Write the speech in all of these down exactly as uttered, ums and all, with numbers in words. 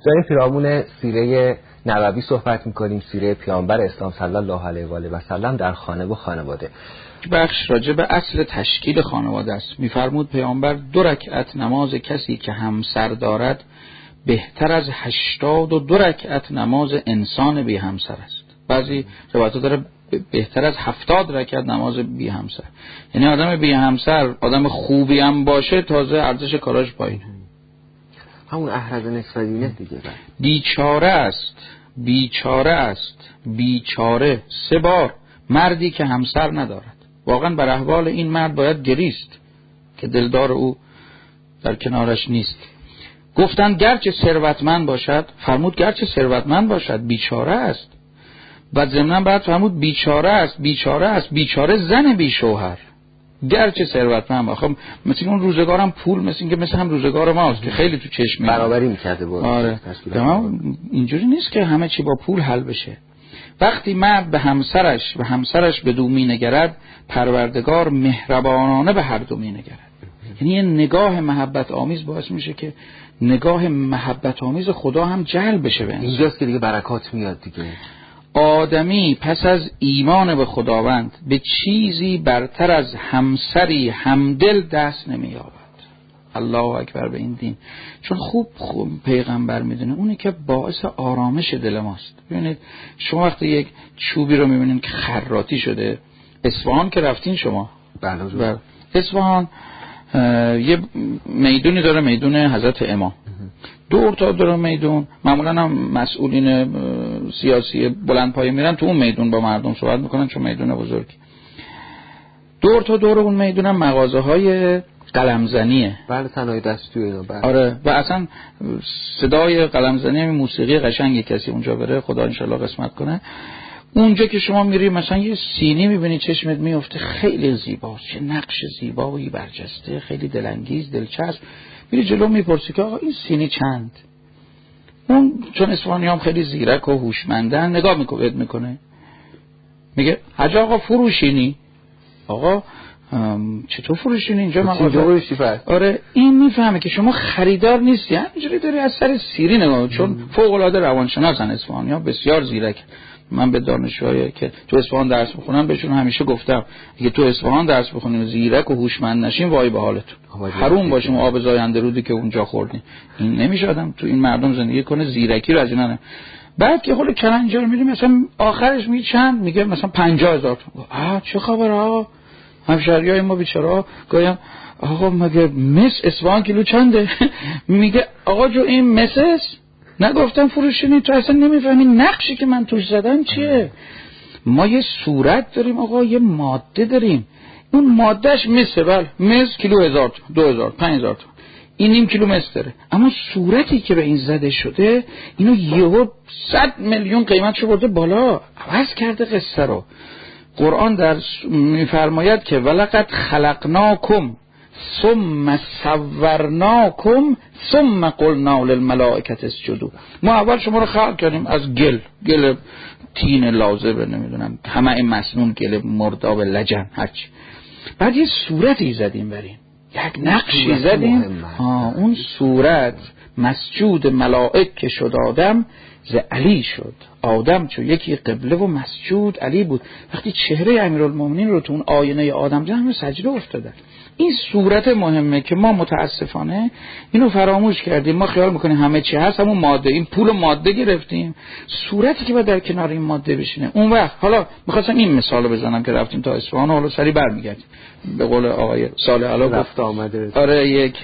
داریم پیرامون سیره نبوی صحبت میکنیم، سیره پیامبر اسلام صلی الله علیه و آله و سلم در خانه و خانواده. بخش راجع به اصل تشکیل خانواده است. میفرمود پیامبر دو رکعت نماز کسی که همسر دارد بهتر از هشتاد و دو رکعت نماز انسان بی همسر است. بعضی روایت داره بهتر از هفتاد رکعت نماز بی همسر. یعنی آدم بی همسر آدم خوبی هم باشه تازه ارزش کاراش پایینه. همون احرز نصفینه دیگه. بیچاره است، بیچاره است، بیچاره سه بار مردی که همسر ندارد. واقعا بر احوال این مرد باید گریست که دلدار او در کنارش نیست. گفتند گرچه ثروتمند باشد، فرمود گرچه ثروتمند باشد بیچاره است. بعد ضمناً بعد فرمود بیچاره است، بیچاره است، بیچاره زن بی شوهر. گرچه ثروتمند باشه، مثل اون روزگارم پول مثل این که مثل هم روزگار ماست که خیلی تو چشم برابری می‌کرده بود. آره. اینجوری نیست که همه چی با پول حل بشه. وقتی مرد به همسرش و همسرش به دو می‌نگرد، پروردگار مهربانانه به هر دو می‌نگرد. یعنی یه نگاه محبت آمیز باعث میشه که نگاه محبت آمیز خدا هم جلب بشه به انسان. اینجاست که دیگه برکات میاد دیگه. آدمی پس از ایمان به خداوند به چیزی برتر از همسری همدل دست نمی‌یابد. الله اکبر به این دین. چون خوب, خوب پیغمبر میدونه اونی که باعث آرامش دل ماست. ببینید شما وقتی یک چوبی رو میبینید که خراطی شده، اصفهان که رفتین شما، بله اصفهان یه میدونی داره، میدون حضرت امام، دور تا دور میدون معمولا هم مسئولین سیاسی بلند پایه میرن تو اون میدون با مردم صحبت میکنن چون میدون بزرگی. دور تا دور اون میدون هم مغازه های قلمزنیه. بله صنایع دستی و اینا. بله. آره و اصلا صدای قلمزنی هم موسیقی قشنگی کسی اونجا بره خدا انشالله قسمت کنه. اونجا که شما میری مثلا یه سینی میبینی چشمت میفته خیلی زیباست، چه نقش زیبایی برجسته، خیلی دلانگیز دلچسب. میری جلو میپرسی که آقا این سینی چند؟ اون چون اصفهانی هم خیلی زیرک و هوشمندن نگاه میکنه میکنه میگه حاج آقا فروشینی؟ آقا چطور فروشینی اینجا مغازه؟ آره این میفهمه که شما خریدار نیستی، همینجوری داری از سر سیری نگاه، چون فوق العاده روانشناسن اصفهانی ها، بسیار زیرک. من به دانشجوهایی که تو اصفهان درس میخونم بهشون همیشه گفتم اگه تو اصفهان درس بخونیم زیرک و هوشمند نشین وای به حالتون، حروم باشیم آب زاینده رودی که اونجا خوردیم. این نمیشه آدم تو این مردم زندگی کنه زیرکی رو از اینا نه. بعد که خود کلنجا رو میریم مثلا آخرش میگه چند، میگه مثلا پنجاه هزار تومان. آ چه خبره آقا، همشهریای ما بیچاره گایم آقا مگه مس اصفهان کیلو چنده؟ میگه آقا جو این مسس نگفتم فروشینی، تو اصلا نمیفهمی نقشی که من توش زدم چیه. ما یه صورت داریم آقا، یه ماده داریم، اون مادهش مسه، بله مس کیلو هزار تومن، دو هزار، پنج هزار تومن، این نیم کیلو مس داره، اما صورتی که به این زده شده اینو یهو صد میلیون قیمتشو برده بالا، عوض کرده قصه رو. قرآن در میفرماید که ولقد خلقناکم ثم صورناکم ثم قلنا للملائکه اسجدوا. ما اول شما رو خلق کردیم از گل، گل تین لازبه نمیدونم همه این مسنون گل مرداب لجن هرچی، بعد یه صورتی زدیم بریم، یک نقشی زدیم، ها اون صورت مسجود ملائکه شد، آدم ز علی شد، آدم چون یکی قبله و مسجود علی بود. وقتی چهره امیرالمومنین رو تو اون آینه آدم دیدن همه سجده افتادن. این صورت مهمه که ما متاسفانه اینو فراموش کردیم. ما خیال میکنیم همه چی هست همون ماده، این پول و ماده گرفتیم، صورتی که باید در کنار این ماده بشینه. اون وقت حالا میخواستم این مثالو بزنم که رفتیم تا اصفهان و حالا سری برمیگردیم. به قول آقای صالح علا گفت آره یک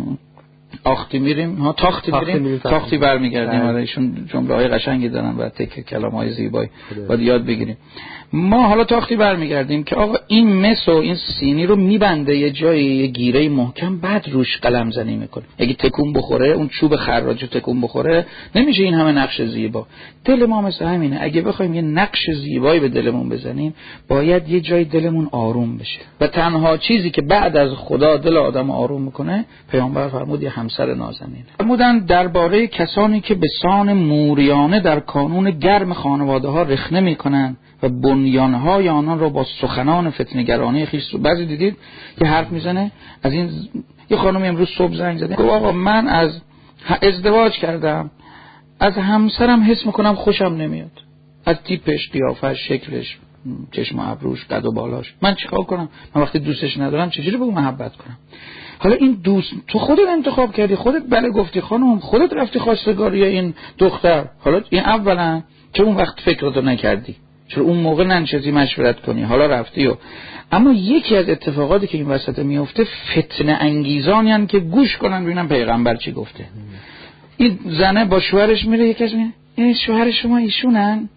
آختی میریم ها تاختی میریم تاختی, تاختی برمیگردیم. آره ایشون جمله های قشنگی دارن و تک کلام های زیبایی باید یاد بگیریم. ما حالا تاختی برمیگردیم که آقا این مس و این سینی رو میبنده یه جایی، یه گیره محکم، بعد روش قلم زنی میکنه. اگه تکون بخوره اون چوب خراج تکون بخوره نمیشه این همه نقش زیبا. دل ما مثل همینه، اگه بخوایم یه نقش زیبایی به دلمون بزنیم باید یه جای دلمون آروم بشه و تنها چیزی که بعد از خدا دل آدم آروم میکنه پیامبر فرمود یه همسر نازنین. فرمودن درباره کسانی که به سان موریانه در کانون گرم خانواده ها رخنه میکنن و بنیانهای آنان را با سخنان فتنه‌گرانه خویش. بعضی دیدید که حرف میزنه از این. یه خانمی امروز صبح زنگ زده گفت آقا من از ازدواج کردم از همسرم حس میکنم خوشم نمیاد، از تیپش، قیافش، شکلش، چشم و ابروش، قد و بالاش. من چیکار کنم؟ من وقتی دوستش ندارم چجوری به اون محبت کنم؟ حالا این دوست تو خودت انتخاب کردی، خودت بله گفتی خانم، خودت رفتی خواستگاری این دختر. حالا این اولا چه اون وقت فکرتو نکردی؟ چرا اون موقع ننشستی مشورت کنی؟ حالا رفتی و اما یکی از اتفاقاتی که این وسط میفته فتنه انگیزانی هستند که گوش کنن ببینن پیغمبر چی گفته. این زنه با شوهرش میره، یکی از میگه این شوهر شما ایشونن،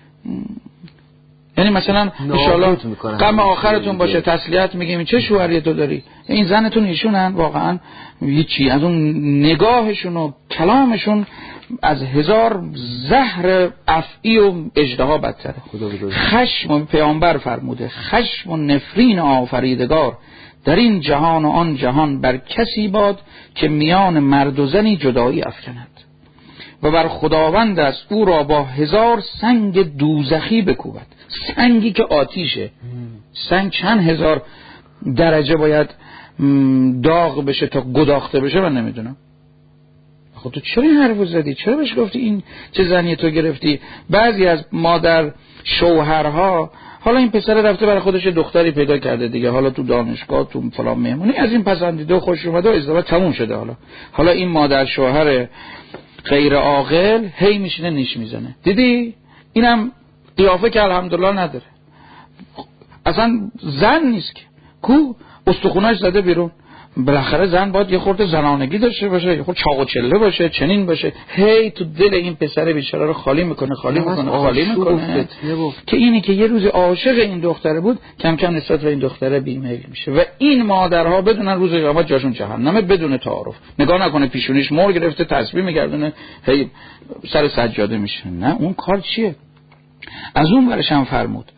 یعنی مثلا ان شاءالله غم آخرتون باشه، تسلیت میگیم چه شوهری تو داری، این زنتون ایشونن. واقعا هیچی از اون نگاهشون و کلامشون از هزار زهر افعی و اژدها بدتره. خشم، پیامبر فرموده خشم و نفرین آفریدگار در این جهان و آن جهان بر کسی باد که میان مرد و زنی جدایی افکند و بر خداوند است او را با هزار سنگ دوزخی بکوبد. سنگی که آتیشه، سنگ چند هزار درجه باید داغ بشه تا گداخته بشه، من نمیدونم. خب تو چرا این حرفو زدی؟ چرا بهش گفتی این چه زنی تو گرفتی؟ بعضی از مادر شوهرها، حالا این پسر رفته برای خودش دختری پیدا کرده دیگه، حالا تو دانشگاه تو فلان مهمونی از این پسندیده و خوش اومده و ازدواج تموم شده. حالا حالا این مادر شوهر غیر عاقل هی میشینه نیش میزنه. دیدی اینم قیافه که الحمدلله نداره، اصلا زن نیست که، کو استخوناش زده بیرون. بالاخره زن باید یه خورده زنانگی داشته باشه، یه خورده چاق و چله باشه، چنین باشه. هی تو دل این پسر بیچاره رو خالی میکنه خالی میکنه خالی میکنه که اینی که یه روز عاشق این دختره بود کم کم نسبت به این دختره بیمیل میشه. و این مادرها بدونن روز قیامت جاشون جهنمه بدون تعارف. نگاه نکنه پیشونیش مور گرفته تسبیح میگردونه هی سر سجاده میشه، نه اون کار چیه؟ از اون برش هم فرمود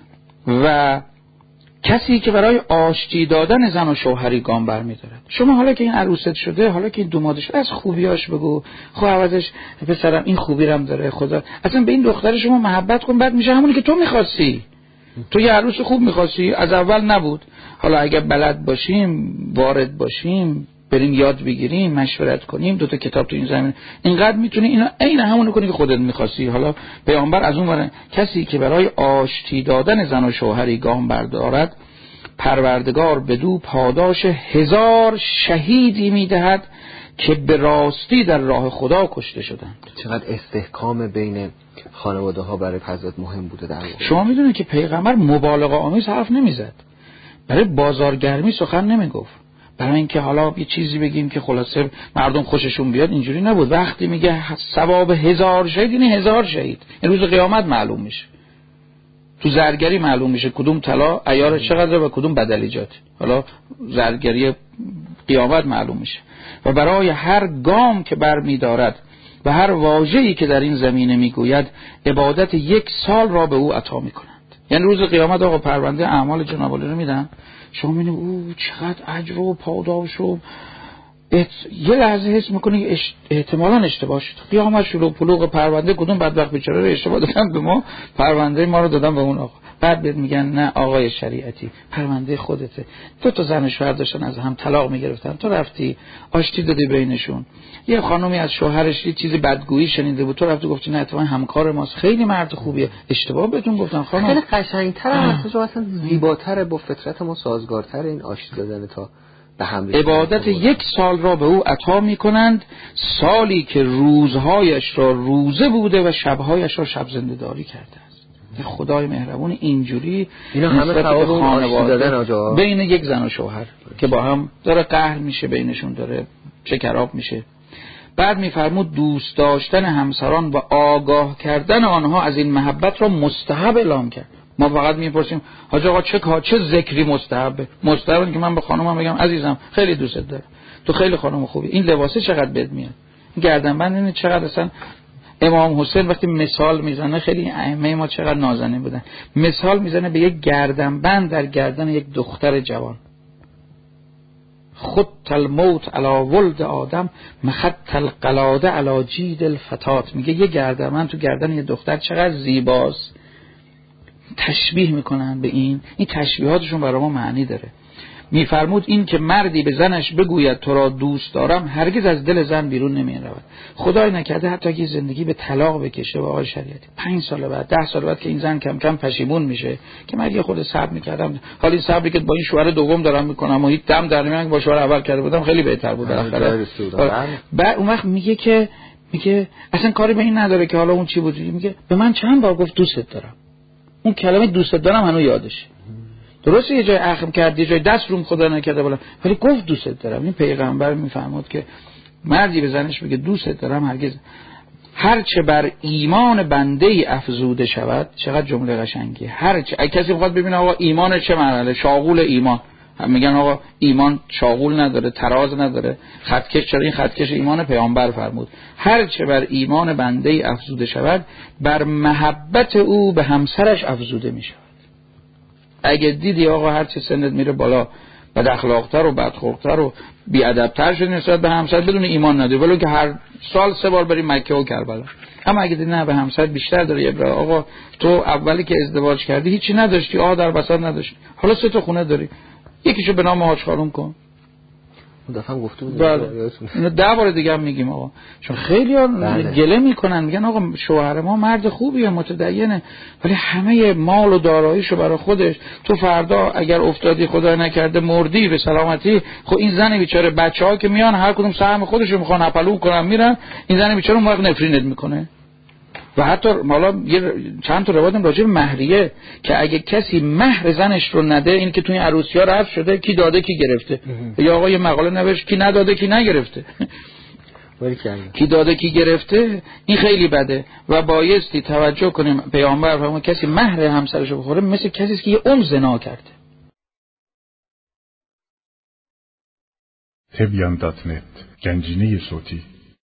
و کسی که برای آشتی دادن زن و شوهری گام برمی‌دارد. شما حالا که این عروست شده، حالا که این دومادش، از خوبیاش بگو، خب عوضش پسرم این خوبی رم داره، خدا اصلا به این دختر شما محبت کن، بعد میشه همونی که تو می‌خواستی. تو یه عروس خوب می‌خواستی، از اول نبود. حالا اگر بلد باشیم، وارد باشیم، بریم یاد بگیریم، مشورت کنیم، دو تا کتاب تو این زمین اینقدر میتونی اینا عین همونو کنی که خودت می‌خواستی. حالا پیامبر از اون ور کسی که برای آشتی دادن زن و شوهری گام بردارد، پروردگار بدو پاداش هزار شهیدی میدهد که به راستی در راه خدا کشته شدند. چقدر استحکام بین خانواده ها برای حضرت مهم بوده در واقع. شما میدونید که پیغمبر مبالغه آمیز حرف نمیزد، برای بازارگرمی سخن نمیگفت، برای اینکه حالا یه چیزی بگیم که خلاصه مردم خوششون بیاد، اینجوری نبود. وقتی میگه ثواب هزار شهید یعنی هزار شهید، این روز قیامت معلوم میشه، تو زرگری معلوم میشه کدوم طلا عیار چقدر و کدوم بدلیجات. حالا زرگری قیامت معلوم میشه. و برای هر گام که بر میدارد و هر واژه‌ای که در این زمینه میگوید عبادت یک سال را به او عطا میکنند. یعنی روز قیامت آقا پرونده اعمال جناب علی رو میدن، شما میبینید او چقدر اجر و پاداش و ات... یه لحظه حس میکنی اش... احتمالاً اشتباه شد. قیامت شروع پلوغ پرونده کدوم بدبخت بیچاره رو اشتباه دادن به ما، پرونده ما رو دادن به اون آقا. بعد بهت میگن نه آقای شریعتی پرونده خودته، دو تا زن و شوهر داشتن از هم طلاق میگرفتن، تو رفتی آشتی دادی بینشون. یه خانومی از شوهرش یه چیزی بدگویی شنیده بود، تو رفتی گفتی نه اتفاقا همکار ماست، خیلی مرد خوبیه، اشتباه بهتون گفتن خانم. خیلی قشنگ‌تر است، اصلا زیباتره، با فطرت ما سازگارتر این آشتی دادن تا به هم عبادت یک سال را به او عطا میکنند، سالی که روزهایش را روزه بوده و شبهایش را شب زنده داری کرده است. خدای مهربون اینجوری اینا همه ثواب آشتی دادن آجا بین یک زن و شوهر که با هم داره قهر میشه، بینشون داره شکراب میشه. بعد میفرمود دوست داشتن همسران و آگاه کردن آنها از این محبت را مستحب اعلام کرد. ما فقط میپرسیم حاج آقا چه کار چه ذکری مستحبه؟ مستحبه که من به خانومم بگم عزیزم خیلی دوستت دارم، تو خیلی خانم خوبی، این لباسه چقدر بهت میاد، گردنبند اینه چقدر. اصلا امام حسین وقتی مثال میزنه، خیلی ائمه ما چقدر نازنین بودن، مثال میزنه به یک گردنبند در گردن یک دختر جوان. خط الموت علی ولد آدم مخط القلاده علی جید الفتات. میگه یه گردنبند تو گردن یه دختر چقدر زیباست. تشبیه میکنن به این این تشبیهاتشون برای ما معنی داره. میفرمود این که مردی به زنش بگوید تو را دوست دارم هرگز از دل زن بیرون نمی رود. خدای نکرده حتی که زندگی به طلاق بکشه با آقای شریعتی، پنج سال بعد ده سال بعد که این زن کم کم پشیمون میشه که من یه خود صبر میکردم، حالا این صبری که با این شوهر دوم دارم میکنم و هیچ دم در نمیاد با شوهر اول کرده بودم خیلی بهتر بود بالاخره. بعد اون وقت میگه که میگه اصلا کاری به این نداره که حالا اون چی بود، میگه به من چند بار گفت دوست دارم. اون کلمه دوست دارم هنوز یادشه. درسته یه جای اخم کرد، یه جای دست روم خدا نکرده بالا، ولی گفت دوست دارم. این پیغمبر میفرمود که مردی به زنش بگه دوست دارم هرگز هر چه بر ایمان بنده افزوده شود. چقدر جمله قشنگی. هر چه اگه کسی بخواد ببینه آقا ایمان چه مرحله، شاغول ایمان، هم میگن آقا ایمان شاغول نداره، تراز نداره، خطکش. چرا این خطکش ایمان؟ پیامبر فرمود هر چه بر ایمان بنده افزوده شود بر محبت او به همسرش افزوده میشود. اگه دیدی آقا هر چه سنت میره بالا بد اخلاق‌تر و بدخلق‌تر و بی‌ادب‌تر شدی نسبت به همسر بدون ایمان نداری، ولی که هر سال سه بار بری مکه و کربلا. اما اگه دیدی نه به همسر بیشتر داره، ابراهیم آقا تو اولی که ازدواج کردی هیچی نداشتی، آقا در بساط نداشتی، حالا سه تا خونه داری، یکیشو به نام حاج خانم کن. دفعه گفته بود اینو ده بار دیگه هم میگیم آقا، چون خیلی ها گله میکنن میگن آقا شوهر ما مرد خوبیه متدینه ولی همه مال و داراییشو برای خودش، تو فردا اگر افتادی خدا نکرده مردی به سلامتی، خب این زن بیچاره بچه‌ها که میان هر کدوم سهم خودشو میخوان اپلو کنن میرن، این زن بیچاره اون وقت نفرینت میکنه. و حتی حالا چند تا روایت راجع به مهریه که اگه کسی مهر زنش رو نده، این که توی عروسی‌ها رفت شده کی داده کی گرفته، یا آقا یه مقاله نوشت کی نداده کی نگرفته کی داده کی گرفته، این خیلی بده و بایستی توجه کنیم. پیامبر فرمود کسی مهر همسرش رو بخوره مثل کسی است که یه عمر زنا کرده. تبیان دات نت گنجینه صوتی